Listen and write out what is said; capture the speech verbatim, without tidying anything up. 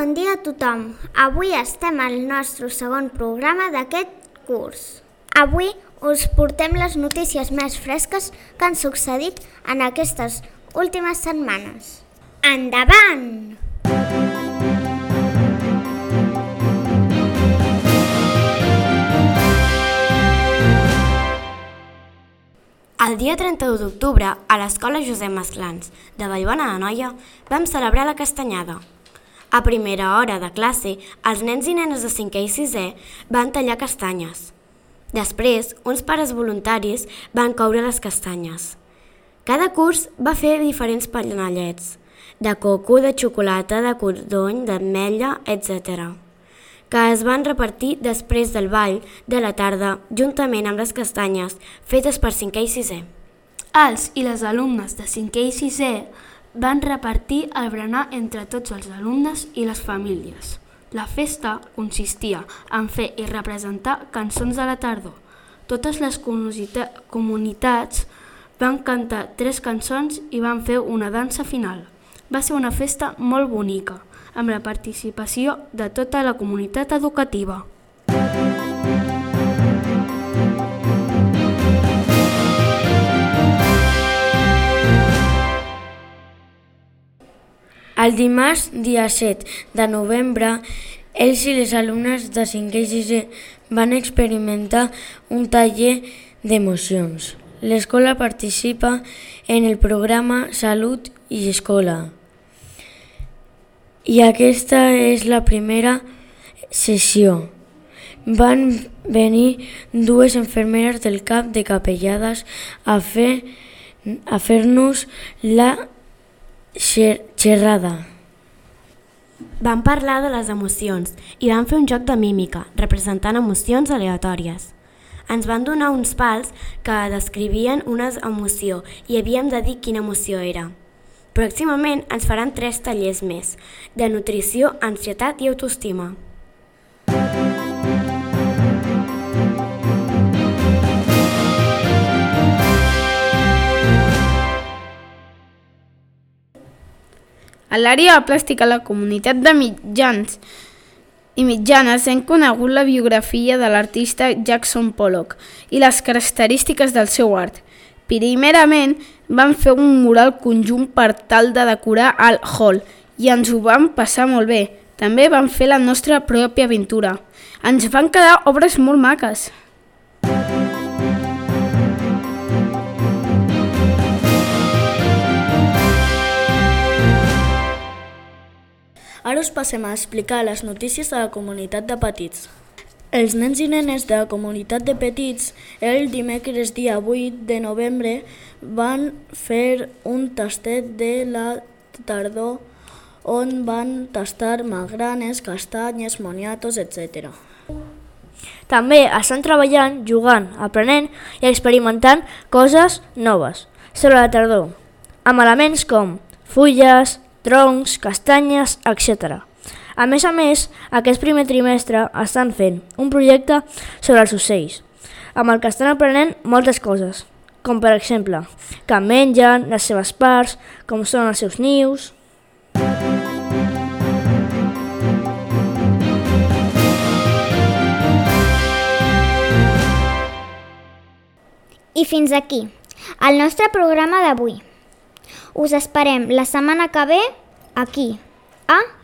bon dia a tothom. Avui estem al nostre segon programa d'aquest curs. Avui us portem les notícies més fresques que han succeït en aquestes últimes setmanes. Endavant! El dia trenta-u d'octubre, a l'Escola Josep Masclans de Vallbona d'Anoia, vam celebrar la castanyada. A primera hora de classe, els nens i nenes de cinquè i sisè van tallar castanyes. Després, uns pares voluntaris van coure les castanyes. Cada curs va fer diferents panellets, de coco, de xocolata, de codony, d'ametlla, etcètera, que es van repartir després del ball de la tarda, juntament amb les castanyes fetes per cinquè i sisè. Els i les alumnes de cinquè i sisè van repartir el berenar entre tots els alumnes i les famílies. La festa consistia en fer i representar cançons de la tardor. Totes les comunitats van cantar tres cançons i van fer una dansa final. Va ser una festa molt bonica, amb la participació de tota la comunitat educativa. El dimarts, dia set de novembre, ells i les alumnes de cinquè i sisè van experimentar un taller d'emocions. L'escola participa en el programa Salut i Escola. I aquesta és la primera sessió. Van venir dues infermeres del cap de capellades a fer a fer-nos la xerrada. Van parlar de les emocions i van fer un joc de mímica, representant emocions aleatòries. Ens van donar uns pals que descrivien una emoció i havíem de dir quina emoció era. Pròximament ens faran tres tallers més, de nutrició, ansietat i autoestima. A l'àrea de plàstic a la comunitat de mitjans i mitjanes hem conegut la biografia de l'artista Jackson Pollock i les característiques del seu art. Primerament, vam fer un mural conjunt per tal de decorar el hall i ens ho vam passar molt bé. També vam fer la nostra pròpia pintura. Ens van quedar obres molt maques. Ara us passem a explicar les notícies de la comunitat de petits. Els nens i nenes de la comunitat de petits el dimecres dia vuit de novembre van fer un tastet de la tardor on van tastar magranes, castanyes, moniatos, etcètera. També estan treballant, jugant, aprenent i experimentant coses noves sobre la tardor, amb elements com fulles, troncs, castanyes, etcètera. A més a més, aquest primer trimestre estan fent un projecte sobre els ocells, amb el que estan aprenent moltes coses, com per exemple, que mengen, les seves parts, com són els seus nius. I fins aquí, el nostre programa d'avui. Us esperem la setmana que ve aquí, a